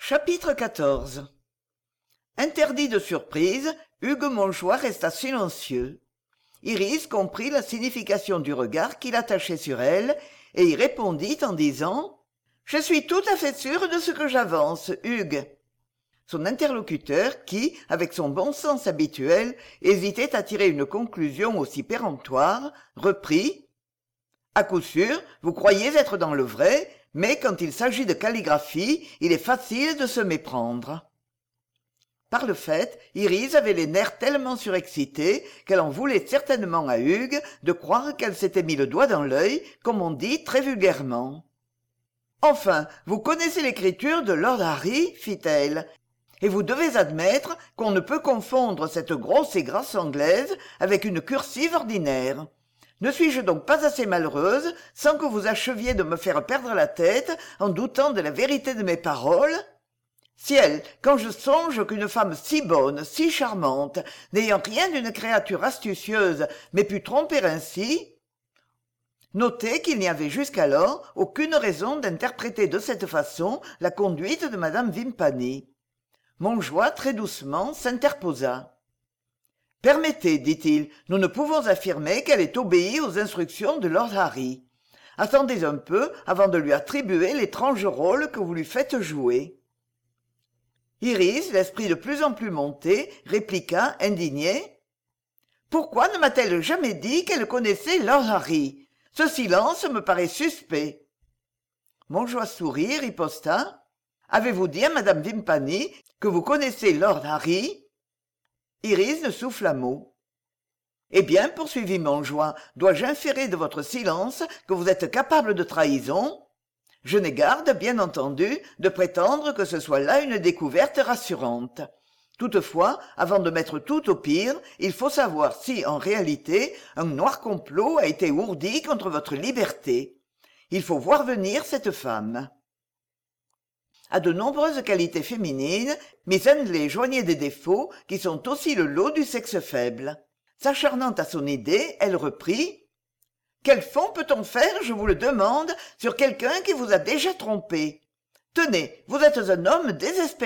Chapitre XIV. Interdit de surprise, Hugues Montjoie resta silencieux. Iris comprit la signification du regard qu'il attachait sur elle et y répondit en disant « Je suis tout à fait sûre de ce que j'avance, Hugues. » Son interlocuteur, qui, avec son bon sens habituel, hésitait à tirer une conclusion aussi péremptoire, reprit « À coup sûr, vous croyez être dans le vrai, mais quand il s'agit de calligraphie, il est facile de se méprendre. » Par le fait, Iris avait les nerfs tellement surexcités qu'elle en voulait certainement à Hugues de croire qu'elle s'était mis le doigt dans l'œil, comme on dit très vulgairement. « Enfin, vous connaissez l'écriture de Lord Harry, fit-elle, et vous devez admettre qu'on ne peut confondre cette grosse et grasse anglaise avec une cursive ordinaire. Ne suis-je donc pas assez malheureuse sans que vous acheviez de me faire perdre la tête en doutant de la vérité de mes paroles ? Ciel, quand je songe qu'une femme si bonne, si charmante, n'ayant rien d'une créature astucieuse, m'ait pu tromper ainsi. » Notez qu'il n'y avait jusqu'alors aucune raison d'interpréter de cette façon la conduite de madame Vimpany. Montjoie, très doucement, s'interposa. « Permettez, dit-il, nous ne pouvons affirmer qu'elle ait obéi aux instructions de Lord Harry. Attendez un peu avant de lui attribuer l'étrange rôle que vous lui faites jouer. » Iris, l'esprit de plus en plus monté, répliqua, indignée. « Pourquoi ne m'a-t-elle jamais dit qu'elle connaissait Lord Harry ? Ce silence me paraît suspect. » Montjoie sourit et riposta. « Avez-vous dit à madame Vimpany que vous connaissez Lord Harry ?» Iris ne souffla mot. « Eh bien, poursuivit Montjoie, dois-je inférer de votre silence que vous êtes capable de trahison ? Je n'ai garde, bien entendu, de prétendre que ce soit là une découverte rassurante. Toutefois, avant de mettre tout au pire, il faut savoir si, en réalité, un noir complot a été ourdi contre votre liberté. Il faut voir venir cette femme. » À de nombreuses qualités féminines, Miss Henley joignait des défauts qui sont aussi le lot du sexe faible. S'acharnant à son idée, elle reprit « Quel fond peut-on faire, je vous le demande, sur quelqu'un qui vous a déjà trompé ? Tenez, vous êtes un homme désespérant. »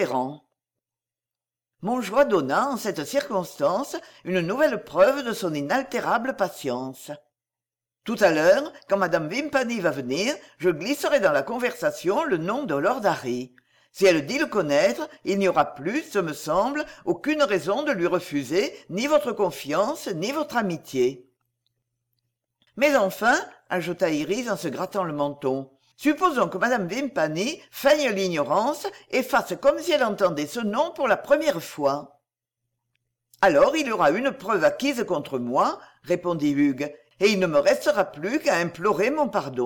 Montjoie donna, en cette circonstance, une nouvelle preuve de son inaltérable patience. « Tout à l'heure, quand madame Vimpany va venir, je glisserai dans la conversation le nom de Lord Harry. Si elle dit le connaître, il n'y aura plus, ce me semble, aucune raison de lui refuser ni votre confiance, ni votre amitié. » « Mais enfin, » ajouta Iris en se grattant le menton, « supposons que madame Vimpany feigne l'ignorance et fasse comme si elle entendait ce nom pour la première fois. »« Alors il y aura une preuve acquise contre moi, » répondit Hugues, « et il ne me restera plus qu'à implorer mon pardon. »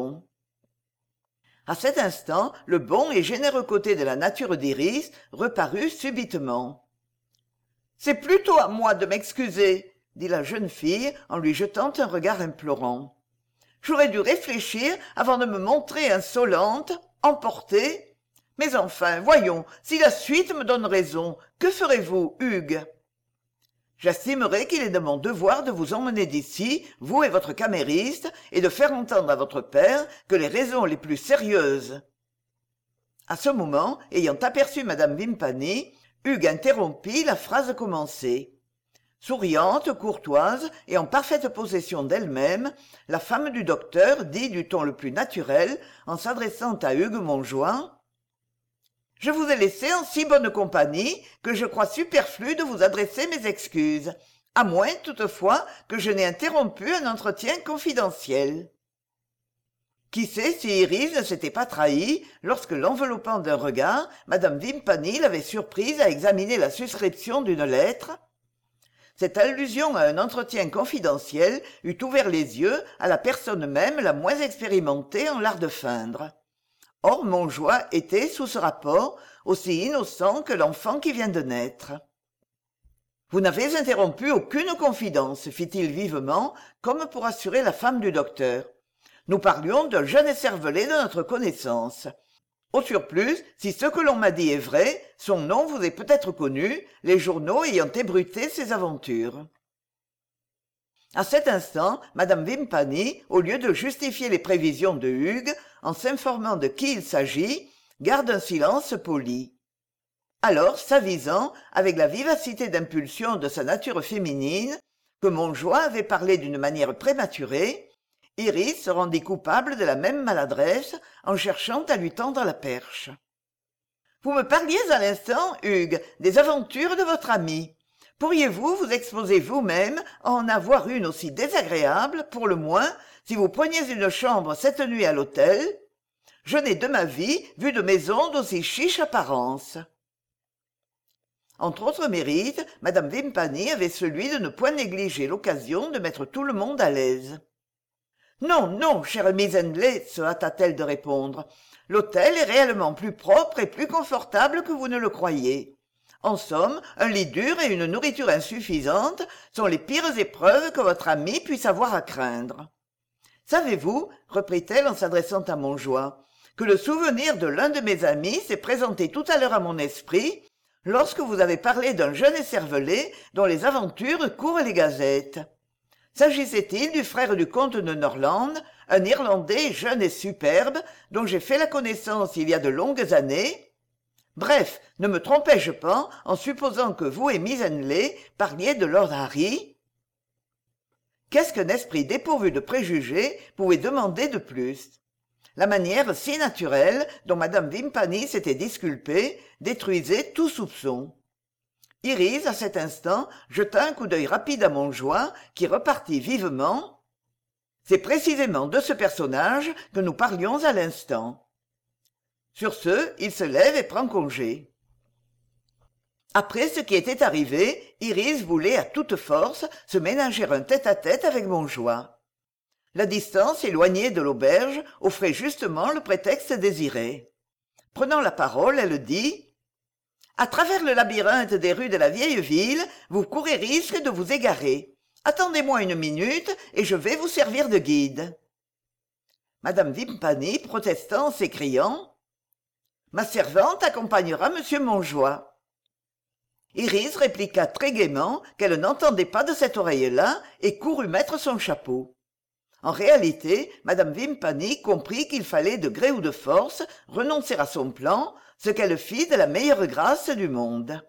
À cet instant, le bon et généreux côté de la nature d'Iris reparut subitement. « C'est plutôt à moi de m'excuser, » dit la jeune fille en lui jetant un regard implorant. « J'aurais dû réfléchir avant de me montrer insolente, emportée. Mais enfin, voyons, si la suite me donne raison, que ferez-vous, Hugues ? J'estimerai qu'il est de mon devoir de vous emmener d'ici, vous et votre camériste, et de faire entendre à votre père que les raisons les plus sérieuses. » À ce moment, ayant aperçu madame Vimpany, Hugues interrompit la phrase commencée. Souriante, courtoise et en parfaite possession d'elle-même, la femme du docteur dit du ton le plus naturel, en s'adressant à Hugues Montjoie, « Je vous ai laissé en si bonne compagnie que je crois superflu de vous adresser mes excuses, à moins toutefois que je n'ai interrompu un entretien confidentiel. » Qui sait si Iris ne s'était pas trahie lorsque, l'enveloppant d'un regard, madame Vimpany l'avait surprise à examiner la suscription d'une lettre. Cette allusion à un entretien confidentiel eût ouvert les yeux à la personne même la moins expérimentée en l'art de feindre. Or Montjoie était, sous ce rapport, aussi innocent que l'enfant qui vient de naître. « Vous n'avez interrompu aucune confidence, fit-il vivement, comme pour assurer la femme du docteur. Nous parlions d'un jeune écervelé de notre connaissance. Au surplus, si ce que l'on m'a dit est vrai, son nom vous est peut-être connu, les journaux ayant ébruité ses aventures. » À cet instant, madame Vimpany, au lieu de justifier les prévisions de Hugues, en s'informant de qui il s'agit, garde un silence poli. Alors, s'avisant, avec la vivacité d'impulsion de sa nature féminine, que Montjoie avait parlé d'une manière prématurée, Iris se rendit coupable de la même maladresse en cherchant à lui tendre la perche. « Vous me parliez à l'instant, Hugues, des aventures de votre ami. Pourriez-vous vous exposer vous-même à en avoir une aussi désagréable, pour le moins, si vous preniez une chambre cette nuit à l'hôtel? Je n'ai de ma vie vu de maison d'aussi chiche apparence. » Entre autres mérites, madame Vimpany avait celui de ne point négliger l'occasion de mettre tout le monde à l'aise. « Non, non, chère Miss Henley, se hâta-t-elle de répondre. L'hôtel est réellement plus propre et plus confortable que vous ne le croyez. En somme, un lit dur et une nourriture insuffisante sont les pires épreuves que votre ami puisse avoir à craindre. Savez-vous, reprit-elle en s'adressant à Montjoie, que le souvenir de l'un de mes amis s'est présenté tout à l'heure à mon esprit lorsque vous avez parlé d'un jeune écervelé dont les aventures courent les gazettes. S'agissait-il du frère du comte de Norland, un Irlandais jeune et superbe, dont j'ai fait la connaissance il y a de longues années? Bref, ne me trompais-je pas en supposant que vous et Miss Henley parliez de Lord Harry? Qu'est-ce qu'un esprit dépourvu de préjugés pouvait demander de plus? La manière si naturelle dont madame Vimpany s'était disculpée détruisait tout soupçon. Iris, à cet instant, jeta un coup d'œil rapide à Montjoie, qui repartit vivement. « C'est précisément de ce personnage que nous parlions à l'instant. » Sur ce, il se lève et prend congé. Après ce qui était arrivé, Iris voulait à toute force se ménager un tête-à-tête avec Montjoie. La distance éloignée de l'auberge offrait justement le prétexte désiré. Prenant la parole, elle dit « À travers le labyrinthe des rues de la vieille ville, vous courez risque de vous égarer. Attendez-moi une minute et je vais vous servir de guide. » Madame Vimpany, protestant, s'écriant « Ma servante accompagnera monsieur Montjoie. » Iris répliqua très gaiement qu'elle n'entendait pas de cette oreille-là et courut mettre son chapeau. En réalité, madame Vimpany comprit qu'il fallait de gré ou de force renoncer à son plan, ce qu'elle fit de la meilleure grâce du monde.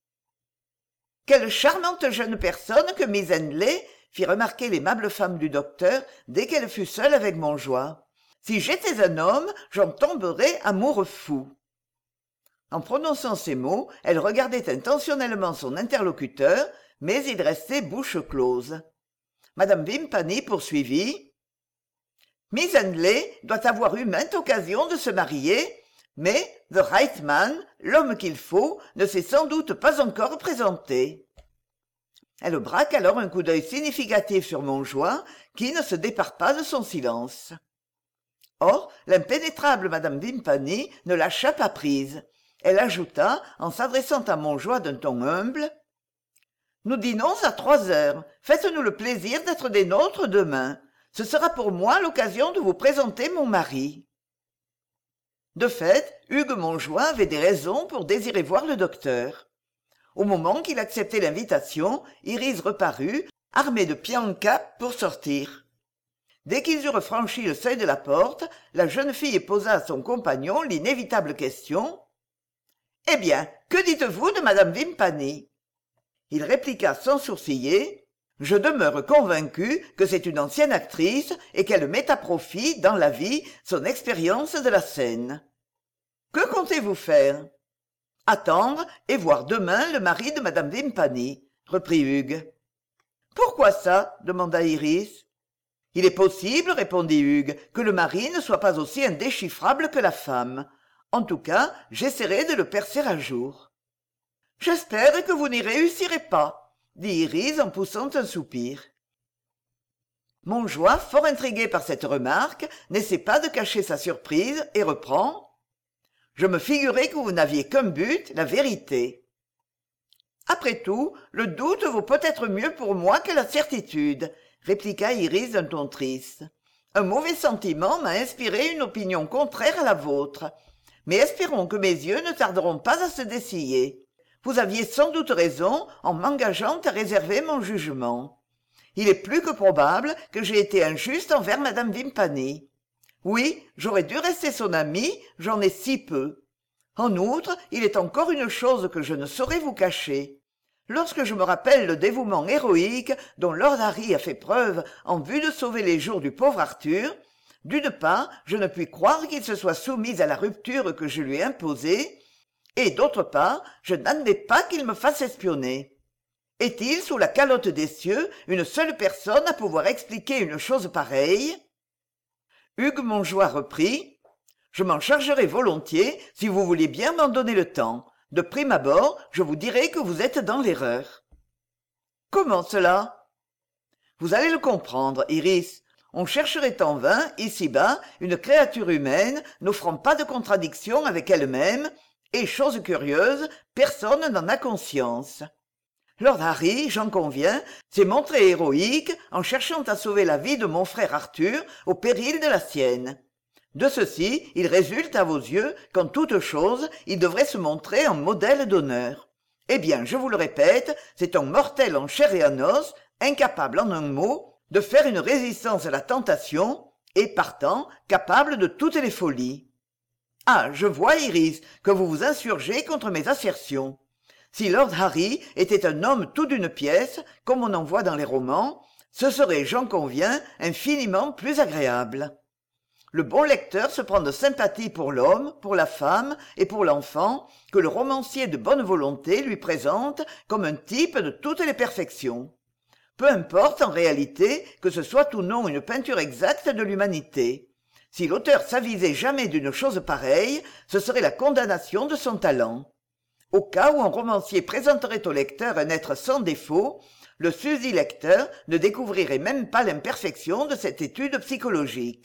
« Quelle charmante jeune personne que Miss Henley !» fit remarquer l'aimable femme du docteur dès qu'elle fut seule avec Montjoie. « Si j'étais un homme, j'en tomberais amoureux fou. » En prononçant ces mots, elle regardait intentionnellement son interlocuteur, mais il restait bouche close. Madame Vimpany poursuivit. « Miss Henley doit avoir eu maintes occasions de se marier, mais the right man, l'homme qu'il faut, ne s'est sans doute pas encore présenté. » Elle braque alors un coup d'œil significatif sur Montjoie, qui ne se départ pas de son silence. Or, l'impénétrable madame Vimpany ne lâcha pas prise. Elle ajouta, en s'adressant à Montjoie d'un ton humble. « Nous dînons à 3 heures. Faites-nous le plaisir d'être des nôtres demain. Ce sera pour moi l'occasion de vous présenter mon mari. » De fait, Hugues Montjoie avait des raisons pour désirer voir le docteur. Au moment qu'il acceptait l'invitation, Iris reparut, armée de pied en cap, pour sortir. Dès qu'ils eurent franchi le seuil de la porte, la jeune fille posa à son compagnon l'inévitable question. « Eh bien, que dites-vous de madame Vimpany ?» Il répliqua sans sourciller. « Je demeure convaincu que c'est une ancienne actrice et qu'elle met à profit, dans la vie, son expérience de la scène. Que comptez-vous faire ?»« Attendre et voir demain le mari de madame Vimpany, » reprit Hugues. « Pourquoi ça ?» demanda Iris. « Il est possible, répondit Hugues, que le mari ne soit pas aussi indéchiffrable que la femme. En tout cas, j'essaierai de le percer à jour. »« J'espère que vous n'y réussirez pas, » dit Iris en poussant un soupir. Montjoie, fort intrigué par cette remarque, n'essaie pas de cacher sa surprise et reprend. « Je me figurais que vous n'aviez qu'un but, la vérité. » Après tout, le doute vaut peut-être mieux pour moi que la certitude, répliqua Iris d'un ton triste. Un mauvais sentiment m'a inspiré une opinion contraire à la vôtre. Mais espérons que mes yeux ne tarderont pas à se dessiller. Vous aviez sans doute raison en m'engageant à réserver mon jugement. Il est plus que probable que j'ai été injuste envers madame Vimpany. Oui, j'aurais dû rester son amie, j'en ai si peu. En outre, il est encore une chose que je ne saurais vous cacher. Lorsque je me rappelle le dévouement héroïque dont Lord Harry a fait preuve en vue de sauver les jours du pauvre Arthur, d'une part, je ne puis croire qu'il se soit soumis à la rupture que je lui ai imposée, et d'autre part, je n'admets pas qu'il me fasse espionner. Est-il sous la calotte des cieux une seule personne à pouvoir expliquer une chose pareille? Hugues Montjoie reprit: je m'en chargerai volontiers si vous vouliez bien m'en donner le temps. De prime abord, je vous dirai que vous êtes dans l'erreur. Comment cela? Vous allez le comprendre, Iris. On chercherait en vain, ici-bas, une créature humaine n'offrant pas de contradiction avec elle-même, et, chose curieuse, personne n'en a conscience. Lord Harry, j'en conviens, s'est montré héroïque en cherchant à sauver la vie de mon frère Arthur au péril de la sienne. De ceci, il résulte à vos yeux qu'en toute chose, il devrait se montrer en modèle d'honneur. Eh bien, je vous le répète, c'est un mortel en chair et en os, incapable en un mot de faire une résistance à la tentation, et partant, capable de toutes les folies. Ah, je vois, Iris, que vous vous insurgez contre mes assertions. Si Lord Harry était un homme tout d'une pièce, comme on en voit dans les romans, ce serait, j'en conviens, infiniment plus agréable. Le bon lecteur se prend de sympathie pour l'homme, pour la femme et pour l'enfant que le romancier de bonne volonté lui présente comme un type de toutes les perfections. Peu importe en réalité que ce soit ou non une peinture exacte de l'humanité. Si l'auteur s'avisait jamais d'une chose pareille, ce serait la condamnation de son talent. Au cas où un romancier présenterait au lecteur un être sans défaut, le susdit lecteur ne découvrirait même pas l'imperfection de cette étude psychologique.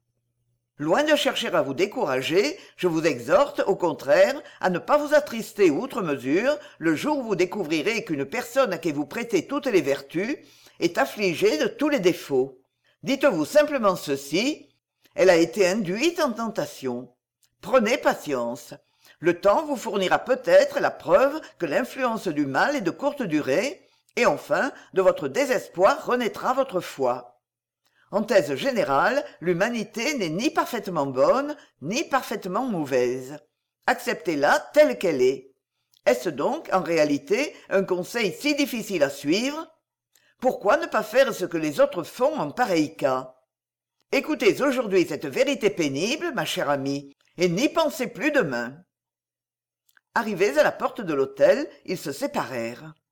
Loin de chercher à vous décourager, je vous exhorte, au contraire, à ne pas vous attrister outre mesure le jour où vous découvrirez qu'une personne à qui vous prêtez toutes les vertus est affligée de tous les défauts. Dites-vous simplement ceci: elle a été induite en tentation. Prenez patience. Le temps vous fournira peut-être la preuve que l'influence du mal est de courte durée, et enfin, de votre désespoir renaîtra votre foi. En thèse générale, l'humanité n'est ni parfaitement bonne, ni parfaitement mauvaise. Acceptez-la telle qu'elle est. Est-ce donc, en réalité, un conseil si difficile à suivre? Pourquoi ne pas faire ce que les autres font en pareil cas? Écoutez aujourd'hui cette vérité pénible, ma chère amie, et n'y pensez plus demain. Arrivés à la porte de l'hôtel, ils se séparèrent.